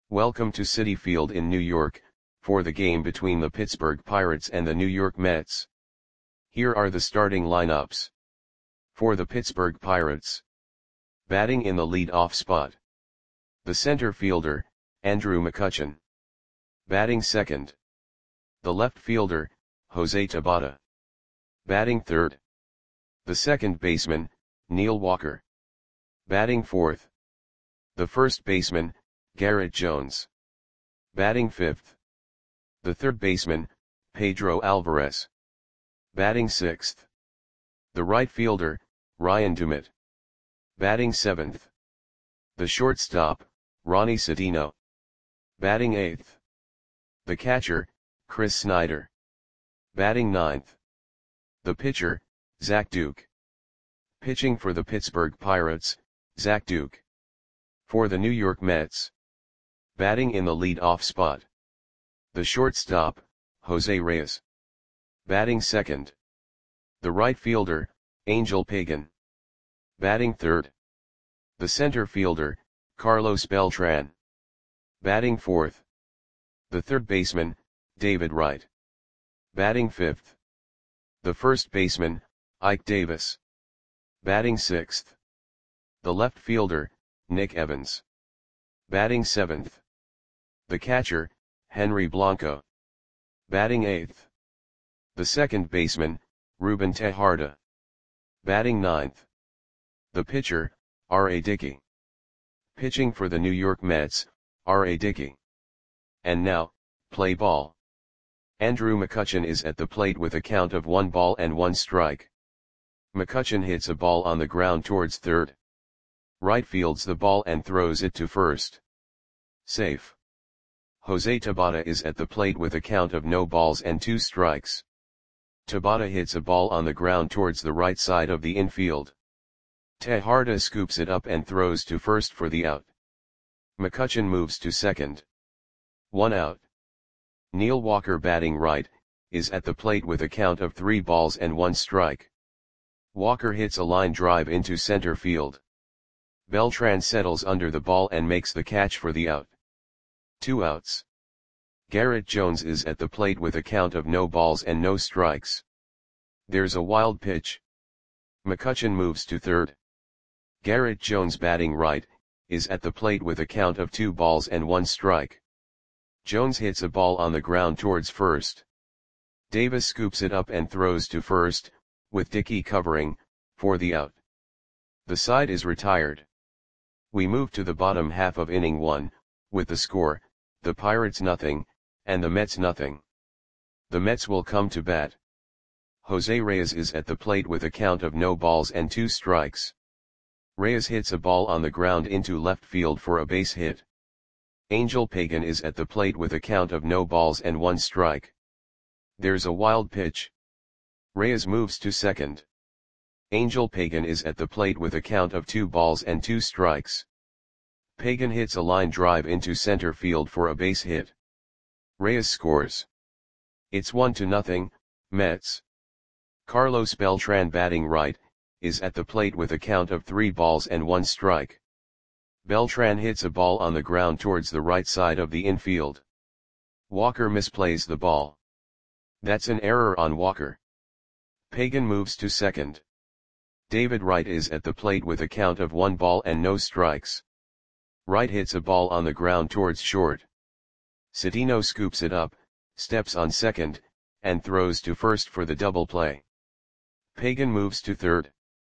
Welcome to Citi Field in New York, for the game between the Pittsburgh Pirates and the New York Mets. Here are the starting lineups. For the Pittsburgh Pirates. Batting in the lead-off spot. The center fielder, Andrew McCutchen. Batting second. The left fielder, Jose Tabata. Batting third. The second baseman, Neil Walker. Batting fourth. The first baseman, Garrett Jones. Batting fifth. The third baseman, Pedro Alvarez. Batting sixth. The right fielder, Ryan Dumit. Batting seventh. The shortstop, Ronnie Cedeno. Batting eighth. The catcher, Chris Snyder. Batting ninth. The pitcher, Zach Duke. Pitching for the Pittsburgh Pirates, Zach Duke. For the New York Mets. Batting in the lead-off spot. The shortstop, Jose Reyes. Batting second. The right fielder, Angel Pagan. Batting third. The center fielder, Carlos Beltran. Batting fourth. The third baseman, David Wright. Batting fifth. The first baseman, Ike Davis. Batting sixth. The left fielder, Nick Evans. Batting seventh. The catcher, Henry Blanco. Batting eighth. The second baseman, Ruben Tejada. Batting ninth. The pitcher, R.A. Dickey. Pitching for the New York Mets, R.A. Dickey. And now, play ball. Andrew McCutchen is at the plate with a count of 1 ball and 1 strike. McCutchen hits a ball on the ground towards third. Right fields the ball and throws it to first. Safe. Jose Tabata is at the plate with a count of no balls and 2 strikes. Tabata hits a ball on the ground towards the right side of the infield. Tejada scoops it up and throws to first for the out. McCutchen moves to second. 1 out. Neil Walker, batting right, is at the plate with a count of 3 balls and 1 strike. Walker hits a line drive into center field. Beltran settles under the ball and makes the catch for the out. 2 outs. Garrett Jones is at the plate with a count of no balls and no strikes. There's a wild pitch. McCutchen moves to third. Garrett Jones, batting right, is at the plate with a count of 2 balls and 1 strike. Jones hits a ball on the ground towards first. Davis scoops it up and throws to first, with Dickey covering, for the out. The side is retired. We move to the bottom half of inning 1, with the score, the Pirates nothing, and the Mets nothing. The Mets will come to bat. Jose Reyes is at the plate with a count of no balls and 2 strikes. Reyes hits a ball on the ground into left field for a base hit. Angel Pagan is at the plate with a count of no balls and 1 strike. There's a wild pitch. Reyes moves to second. Angel Pagan is at the plate with a count of 2 balls and 2 strikes. Pagan hits a line drive into center field for a base hit. Reyes scores. It's 1-0, Mets. Carlos Beltran, batting right, is at the plate with a count of 3 balls and 1 strike. Beltran hits a ball on the ground towards the right side of the infield. Walker misplays the ball. That's an error on Walker. Pagan moves to second. David Wright is at the plate with a count of 1 ball and no strikes. Wright hits a ball on the ground towards short. Cedeno scoops it up, steps on second, and throws to first for the double play. Pagan moves to third.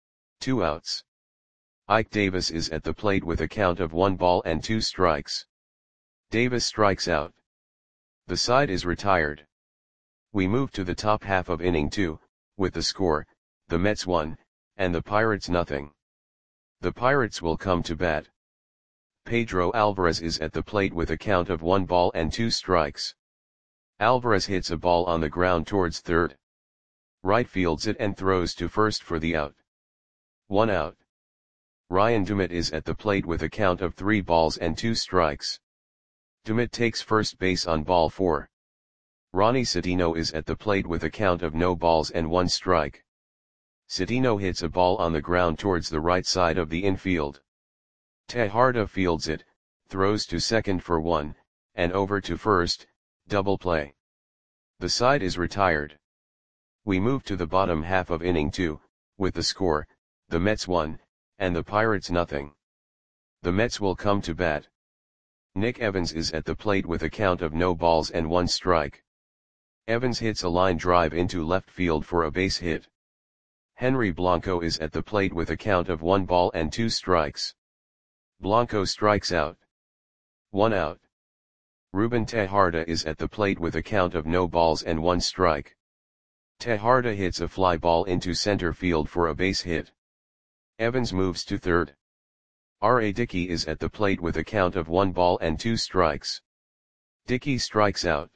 2 outs. Ike Davis is at the plate with a count of 1 ball and 2 strikes. Davis strikes out. The side is retired. We move to the top half of inning 2, with the score, the Mets 1, and the Pirates nothing. The Pirates will come to bat. Pedro Alvarez is at the plate with a count of 1 ball and 2 strikes. Alvarez hits a ball on the ground towards third. Right fields it and throws to first for the out. 1 out. Ryan Dumit is at the plate with a count of 3 balls and 2 strikes. Dumit takes first base on ball 4. Ronnie Cedeno is at the plate with a count of no balls and 1 strike. Cedeno hits a ball on the ground towards the right side of the infield. Tejada fields it, throws to second for 1, and over to first, double play. The side is retired. We move to the bottom half of inning 2, with the score, the Mets 1, and the Pirates nothing. The Mets will come to bat. Nick Evans is at the plate with a count of no balls and 1 strike. Evans hits a line drive into left field for a base hit. Henry Blanco is at the plate with a count of 1 ball and 2 strikes. Blanco strikes out. 1 out. Ruben Tejada is at the plate with a count of no balls and 1 strike. Tejada hits a fly ball into center field for a base hit. Evans moves to third. R.A. Dickey is at the plate with a count of 1 ball and 2 strikes. Dickey strikes out.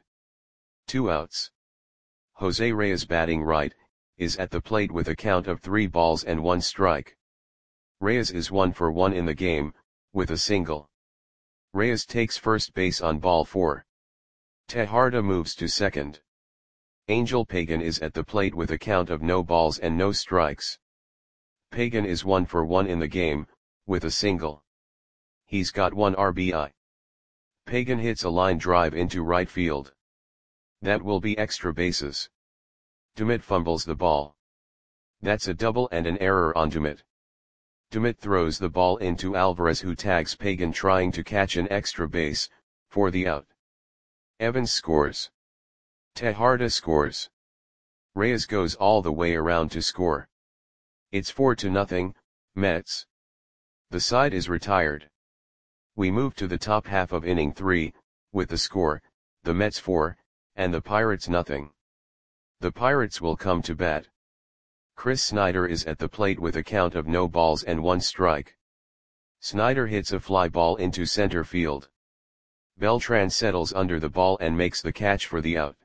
2 outs. Jose Reyes, batting right, is at the plate with a count of 3 balls and 1 strike. Reyes is 1 for 1 in the game, with a single. Reyes takes first base on ball 4. Tejada moves to second. Angel Pagan is at the plate with a count of no balls and no strikes. Pagan is 1 for 1 in the game, with a single. He's got 1 RBI. Pagan hits a line drive into right field. That will be extra bases. Dumit fumbles the ball. That's a double and an error on Dumit. Dumit throws the ball into Alvarez, who tags Pagan trying to catch an extra base, for the out. Evans scores. Tejada scores. Reyes goes all the way around to score. It's 4-0, Mets. The side is retired. We move to the top half of inning 3, with the score, the Mets 4, and the Pirates nothing. The Pirates will come to bat. Chris Snyder is at the plate with a count of no balls and 1 strike. Snyder hits a fly ball into center field. Beltran settles under the ball and makes the catch for the out.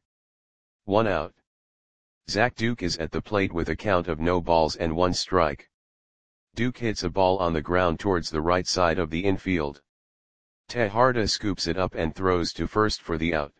1 out. Zach Duke is at the plate with a count of no balls and 1 strike. Duke hits a ball on the ground towards the right side of the infield. Tejada scoops it up and throws to first for the out.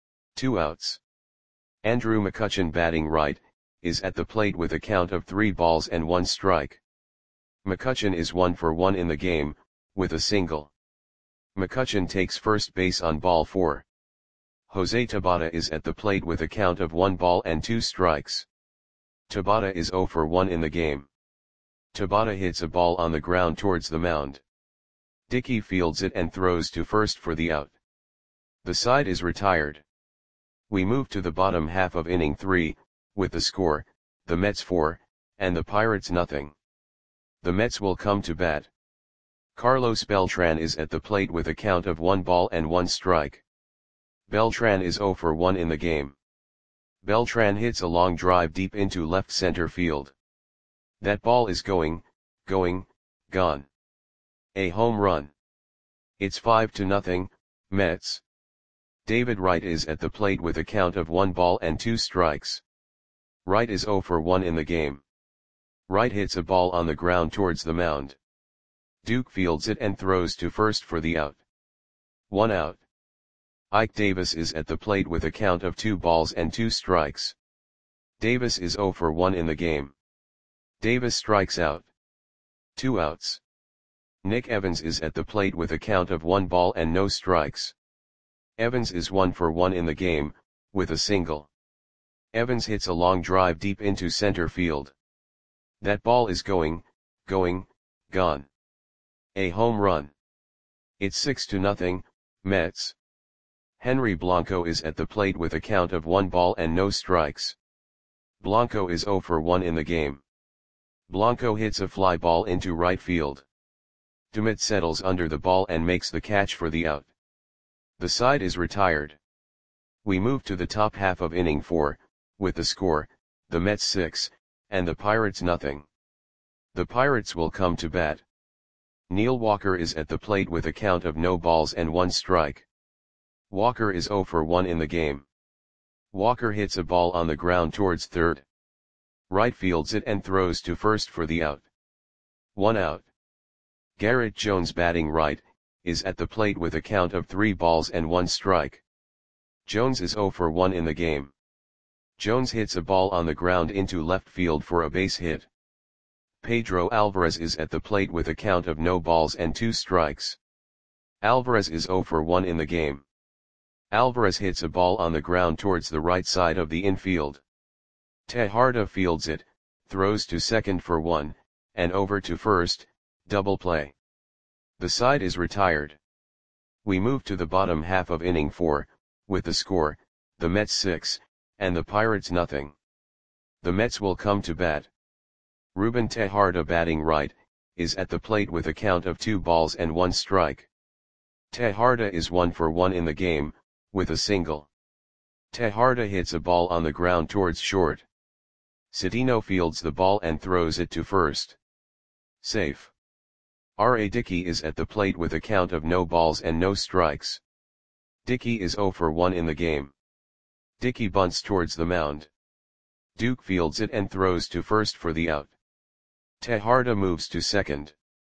2 outs. Andrew McCutchen, batting right, is at the plate with a count of 3 balls and 1 strike. McCutchen is 1 for 1 in the game, with a single. McCutchen takes first base on ball 4. Jose Tabata is at the plate with a count of 1 ball and 2 strikes. Tabata is 0 for 1 in the game. Tabata hits a ball on the ground towards the mound. Dickey fields it and throws to first for the out. The side is retired. We move to the bottom half of inning 3, with the score, the Mets 4, and the Pirates nothing. The Mets will come to bat. Carlos Beltran is at the plate with a count of 1 ball and 1 strike. Beltran is 0 for 1 in the game. Beltran hits a long drive deep into left center field. That ball is going, gone. A home run. It's 5-0, Mets. David Wright is at the plate with a count of 1 ball and 2 strikes. Wright is 0 for 1 in the game. Wright hits a ball on the ground towards the mound. Duke fields it and throws to first for the out. 1 out. Ike Davis is at the plate with a count of 2 balls and 2 strikes. Davis is 0 for 1 in the game. Davis strikes out. 2 outs. Nick Evans is at the plate with a count of 1 ball and no strikes. Evans is 1 for 1 in the game, with a single. Evans hits a long drive deep into center field. That ball is going, gone. A home run. It's 6-0, Mets. Henry Blanco is at the plate with a count of 1 ball and no strikes. Blanco is 0 for 1 in the game. Blanco hits a fly ball into right field. Dumit settles under the ball and makes the catch for the out. The side is retired. We move to the top half of inning 4, with the score, the Mets 6, and the Pirates nothing. The Pirates will come to bat. Neil Walker is at the plate with a count of no balls and 1 strike. Walker is 0 for 1 in the game. Walker hits a ball on the ground towards third. Wright fields it and throws to first for the out. 1 out. Garrett Jones, batting right, is at the plate with a count of 3 balls and 1 strike. Jones is 0 for 1 in the game. Jones hits a ball on the ground into left field for a base hit. Pedro Alvarez is at the plate with a count of no balls and 2 strikes. Alvarez is 0 for 1 in the game. Alvarez hits a ball on the ground towards the right side of the infield. Tejada fields it, throws to second for 1, and over to first, double play. The side is retired. We move to the bottom half of inning 4, with the score, the Mets 6, and the Pirates nothing. The Mets will come to bat. Ruben Tejada, batting right, is at the plate with a count of 2 balls and 1 strike. Tejada is 1 for 1 in the game, with a single. Tejada hits a ball on the ground towards short. Cedeno fields the ball and throws it to first. Safe. R.A. Dickey is at the plate with a count of no balls and no strikes. Dickey is 0 for 1 in the game. Dickey bunts towards the mound. Duke fields it and throws to first for the out. Tejada moves to second.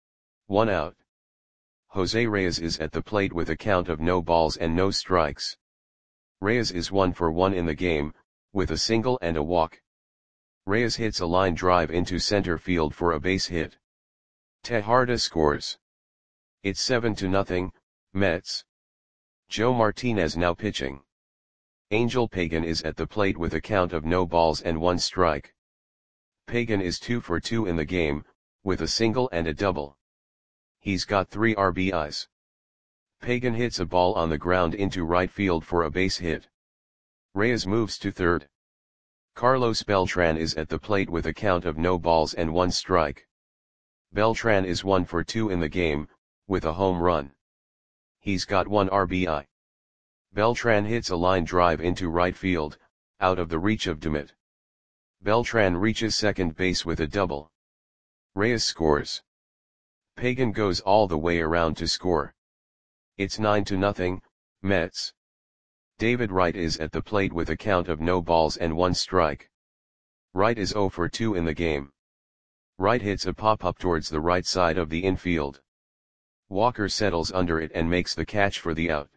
1 out. Jose Reyes is at the plate with a count of no balls and no strikes. Reyes is 1 for 1 in the game, with a single and a walk. Reyes hits a line drive into center field for a base hit. Tejada scores. It's 7-0, Mets. Joe Martinez now pitching. Angel Pagan is at the plate with a count of no balls and 1 strike. Pagan is 2 for 2 in the game, with a single and a double. He's got 3 RBIs. Pagan hits a ball on the ground into right field for a base hit. Reyes moves to third. Carlos Beltran is at the plate with a count of no balls and 1 strike. Beltran is 1 for 2 in the game, with a home run. He's got 1 RBI. Beltran hits a line drive into right field, out of the reach of Dumit. Beltran reaches second base with a double. Reyes scores. Pagan goes all the way around to score. It's 9-0, Mets. David Wright is at the plate with a count of no balls and 1 strike. Wright is 0 for 2 in the game. Wright hits a pop-up towards the right side of the infield. Walker settles under it and makes the catch for the out.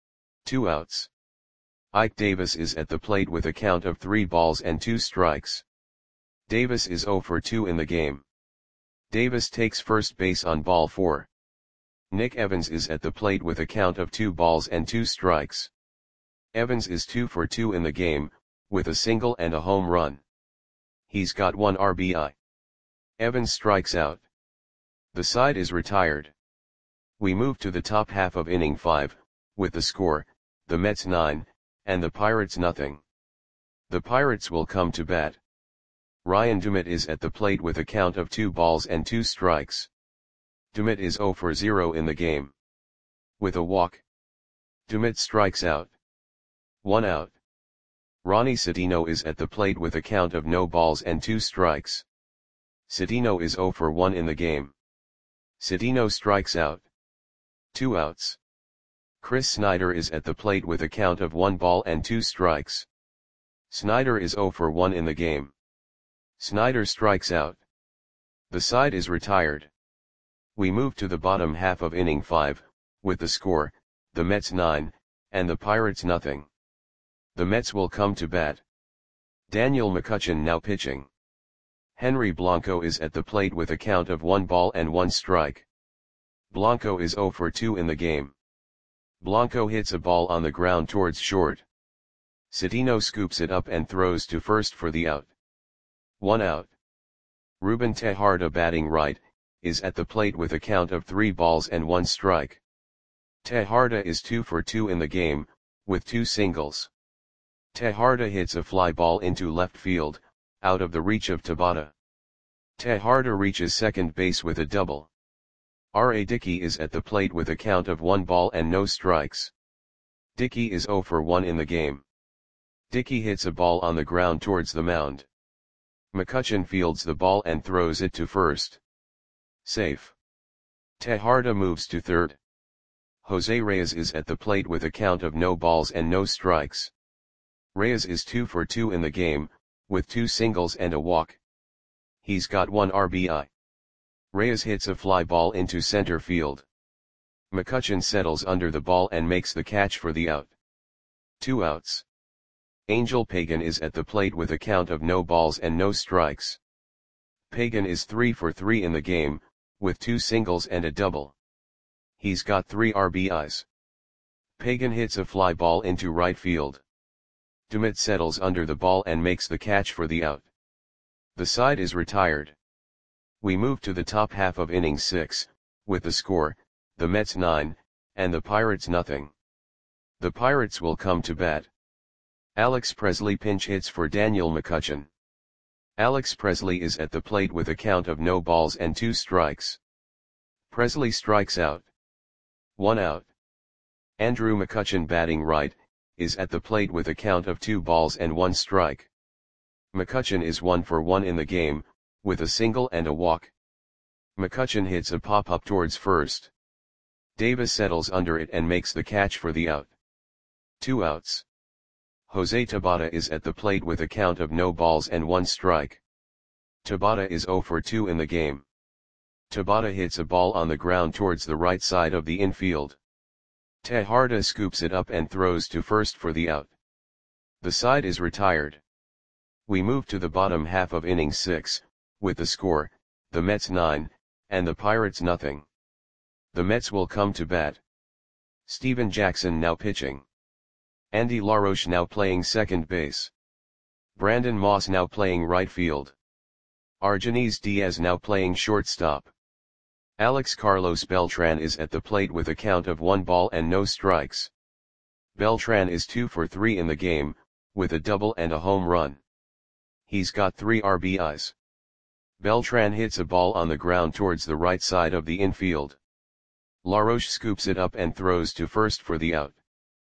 2 outs. Ike Davis is at the plate with a count of 3 balls and 2 strikes. Davis is 0 for 2 in the game. Davis takes first base on ball 4. Nick Evans is at the plate with a count of 2 balls and 2 strikes. Evans is 2 for 2 in the game, with a single and a home run. He's got 1 RBI. Evans strikes out. The side is retired. We move to the top half of inning 5, with the score, the Mets 9, and the Pirates nothing. The Pirates will come to bat. Ryan Dumit is at the plate with a count of 2 balls and 2 strikes. Dumit is 0 for 0 in the game. With a walk. Dumit strikes out. 1 out. Ronnie Cedeno is at the plate with a count of no balls and 2 strikes. Cedeno is 0 for 1 in the game. Cedeno strikes out. 2 outs. Chris Snyder is at the plate with a count of 1 ball and 2 strikes. Snyder is 0 for 1 in the game. Snyder strikes out. The side is retired. We move to the bottom half of inning 5, with the score, the Mets 9, and the Pirates nothing. The Mets will come to bat. Daniel McCutchen now pitching. Henry Blanco is at the plate with a count of 1 ball and 1 strike. Blanco is 0 for 2 in the game. Blanco hits a ball on the ground towards short. Cedeno scoops it up and throws to first for the out. 1 out. Ruben Tejada, batting right, is at the plate with a count of 3 balls and 1 strike. Tejada is 2 for 2 in the game, with 2 singles. Tejada hits a fly ball into left field, out of the reach of Tabata. Tejada reaches second base with a double. R.A. Dickey is at the plate with a count of 1 ball and no strikes. Dickey is 0 for 1 in the game. Dickey hits a ball on the ground towards the mound. McCutchen fields the ball and throws it to first. Safe. Tejada moves to third. Jose Reyes is at the plate with a count of no balls and no strikes. Reyes is 2 for 2 in the game, with 2 singles and a walk. He's got 1 RBI. Reyes hits a fly ball into center field. McCutchen settles under the ball and makes the catch for the out. 2 outs. Angel Pagan is at the plate with a count of no balls and no strikes. Pagan is 3 for 3 in the game, with 2 singles and a double. He's got 3 RBIs. Pagan hits a fly ball into right field. Dumit settles under the ball and makes the catch for the out. The side is retired. We move to the top half of inning 6, with the score, the Mets 9, and the Pirates nothing. The Pirates will come to bat. Alex Presley pinch hits for Daniel McCutchen. Alex Presley is at the plate with a count of no balls and 2 strikes. Presley strikes out. 1 out. Andrew McCutchen, batting right, is at the plate with a count of 2 balls and 1 strike. McCutchen is 1 for 1 in the game, with a single and a walk. McCutchen hits a pop-up towards first. Davis settles under it and makes the catch for the out. 2 outs. Jose Tabata is at the plate with a count of no balls and 1 strike. Tabata is 0 for 2 in the game. Tabata hits a ball on the ground towards the right side of the infield. Tejada scoops it up and throws to first for the out. The side is retired. We move to the bottom half of inning 6, with the score, the Mets 9, and the Pirates nothing. The Mets will come to bat. Steven Jackson now pitching. Andy LaRoche now playing second base. Brandon Moss now playing right field. Argenis Diaz now playing shortstop. Alex Carlos Beltran is at the plate with a count of 1 ball and no strikes. Beltran is 2 for 3 in the game, with a double and a home run. He's got 3 RBIs. Beltran hits a ball on the ground towards the right side of the infield. LaRoche scoops it up and throws to first for the out.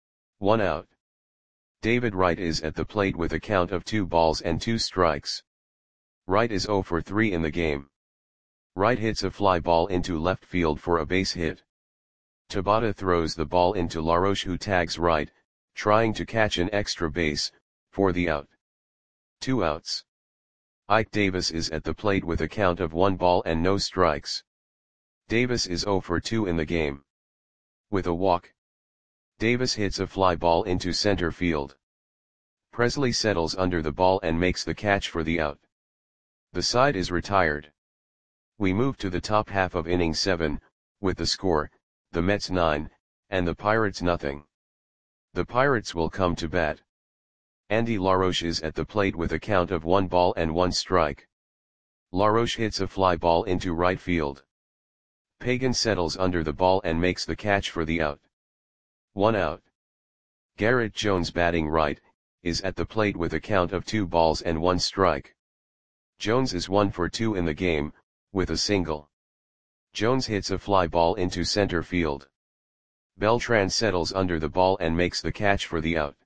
1 out. David Wright is at the plate with a count of 2 balls and 2 strikes. Wright is 0 for 3 in the game. Wright hits a fly ball into left field for a base hit. Tabata throws the ball into LaRoche, who tags Wright, trying to catch an extra base, for the out. 2 outs. Ike Davis is at the plate with a count of 1 ball and no strikes. Davis is 0 for 2 in the game. With a walk, Davis hits a fly ball into center field. Presley settles under the ball and makes the catch for the out. The side is retired. We move to the top half of inning 7, with the score, the Mets 9, and the Pirates nothing. The Pirates will come to bat. Andy LaRoche is at the plate with a count of 1 ball and 1 strike. LaRoche hits a fly ball into right field. Pagan settles under the ball and makes the catch for the out. 1 out. Garrett Jones, batting right, is at the plate with a count of 2 balls and 1 strike. Jones is 1 for 2 in the game, with a single. Jones hits a fly ball into center field. Beltran settles under the ball and makes the catch for the out.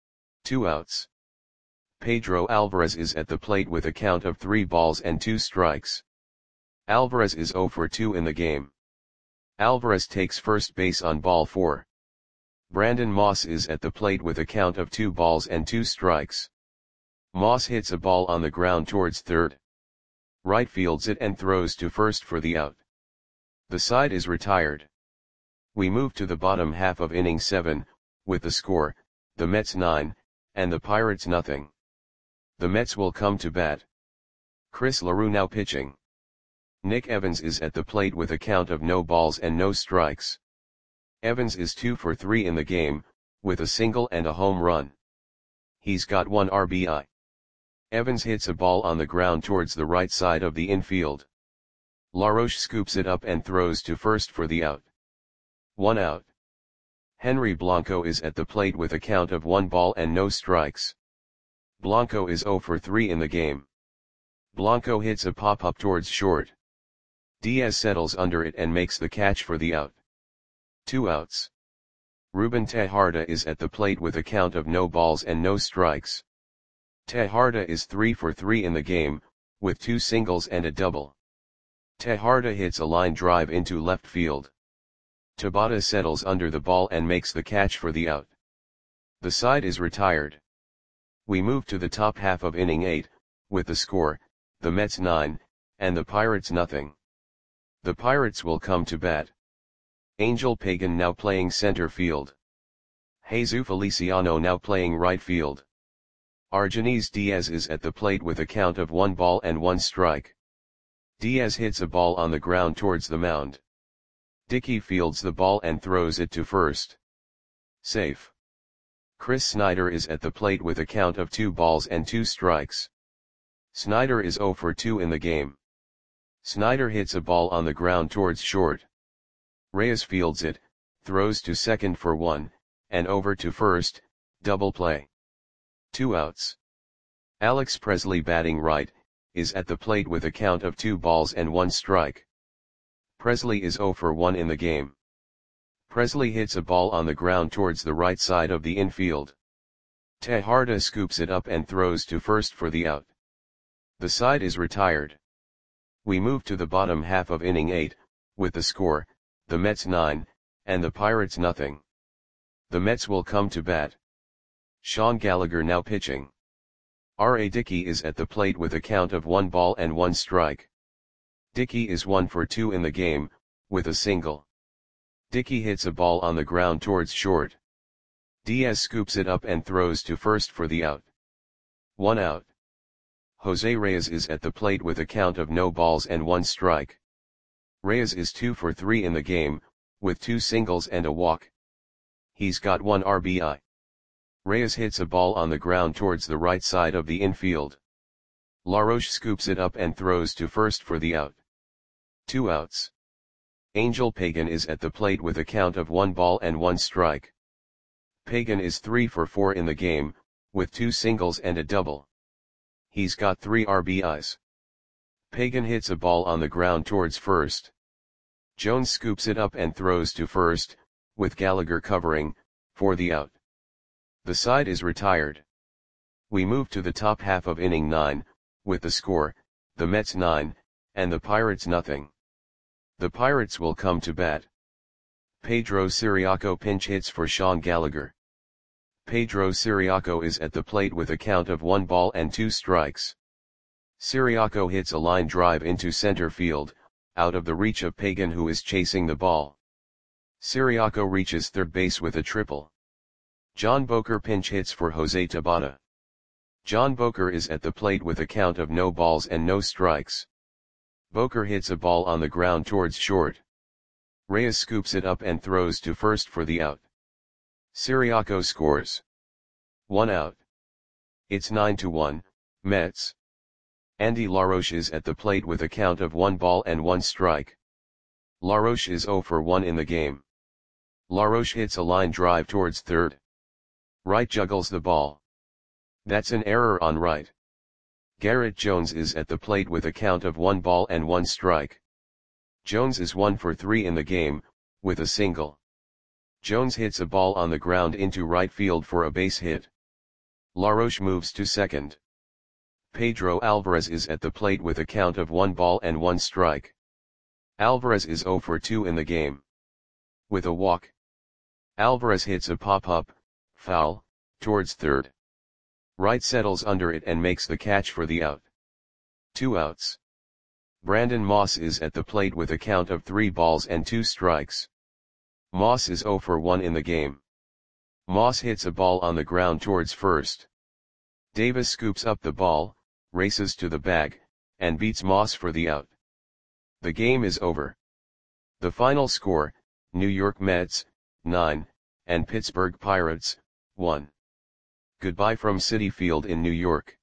2 outs. Pedro Alvarez is at the plate with a count of 3 balls and 2 strikes. Alvarez is 0 for 2 in the game. Alvarez takes first base on ball 4. Brandon Moss is at the plate with a count of 2 balls and 2 strikes. Moss hits a ball on the ground towards third. Right fields it and throws to first for the out. The side is retired. We move to the bottom half of inning 7, with the score, the Mets 9, and the Pirates nothing. The Mets will come to bat. Chris LaRue now pitching. Nick Evans is at the plate with a count of no balls and no strikes. Evans is 2 for 3 in the game, with a single and a home run. He's got 1 RBI. Evans hits a ball on the ground towards the right side of the infield. LaRoche scoops it up and throws to first for the out. 1 out. Henry Blanco is at the plate with a count of 1 ball and no strikes. Blanco is 0 for 3 in the game. Blanco hits a pop-up towards short. Diaz settles under it and makes the catch for the out. 2 outs. Ruben Tejada is at the plate with a count of no balls and no strikes. Tejada is 3 for 3 in the game, with 2 singles and a double. Tejada hits a line drive into left field. Tabata settles under the ball and makes the catch for the out. The side is retired. We move to the top half of inning 8, with the score, the Mets 9, and the Pirates nothing. The Pirates will come to bat. Angel Pagan now playing center field. Jesus Feliciano now playing right field. Argenis Diaz is at the plate with a count of 1 ball and 1 strike. Diaz hits a ball on the ground towards the mound. Dickey fields the ball and throws it to first. Safe. Chris Snyder is at the plate with a count of 2 balls and 2 strikes. Snyder is 0 for 2 in the game. Snyder hits a ball on the ground towards short. Reyes fields it, throws to second for 1, and over to first, double play. 2 outs. Alex Presley batting right, is at the plate with a count of 2 balls and 1 strike. Presley is 0 for 1 in the game. Presley hits a ball on the ground towards the right side of the infield. Tejada scoops it up and throws to first for the out. The side is retired. We move to the bottom half of inning 8, with the score, the Mets 9, and the Pirates nothing. The Mets will come to bat. Sean Gallagher now pitching. R.A. Dickey is at the plate with a count of 1 ball and 1 strike. Dickey is 1 for 2 in the game, with a single. Dickey hits a ball on the ground towards short. Diaz scoops it up and throws to first for the out. 1 out. Jose Reyes is at the plate with a count of no balls and 1 strike. Reyes is 2 for 3 in the game, with 2 singles and a walk. He's got 1 RBI. Reyes hits a ball on the ground towards the right side of the infield. LaRoche scoops it up and throws to first for the out. 2 outs. Angel Pagan is at the plate with a count of 1 ball and 1 strike. Pagan is 3 for 4 in the game, with 2 singles and a double. He's got 3 RBIs. Pagan hits a ball on the ground towards first. Jones scoops it up and throws to first, with Gallagher covering, for the out. The side is retired. We move to the top half of inning 9, with the score, the Mets 9, and the Pirates nothing. The Pirates will come to bat. Pedro Ciriaco pinch hits for Sean Gallagher. Pedro Ciriaco is at the plate with a count of 1 ball and 2 strikes. Ciriaco hits a line drive into center field, out of the reach of Pagan who is chasing the ball. Ciriaco reaches third base with a triple. John Boker pinch hits for Jose Tabata. John Boker is at the plate with a count of no balls and no strikes. Boker hits a ball on the ground towards short. Reyes scoops it up and throws to first for the out. Ciriaco scores. 1 out. It's 9-1, Mets. Andy LaRoche is at the plate with a count of 1 ball and 1 strike. LaRoche is 0 for 1 in the game. LaRoche hits a line drive towards third. Wright juggles the ball. That's an error on Wright. Garrett Jones is at the plate with a count of 1 ball and 1 strike. Jones is 1 for 3 in the game, with a single. Jones hits a ball on the ground into right field for a base hit. LaRoche moves to second. Pedro Alvarez is at the plate with a count of 1 ball and 1 strike. Alvarez is 0 for 2 in the game. With a walk. Alvarez hits a pop-up, foul, towards third. Wright settles under it and makes the catch for the out. 2 outs. Brandon Moss is at the plate with a count of 3 balls and 2 strikes. Moss is 0 for 1 in the game. Moss hits a ball on the ground towards first. Davis scoops up the ball, races to the bag, and beats Moss for the out. The game is over. The final score, New York Mets, 9, and Pittsburgh Pirates, 1. Goodbye from Citi Field in New York.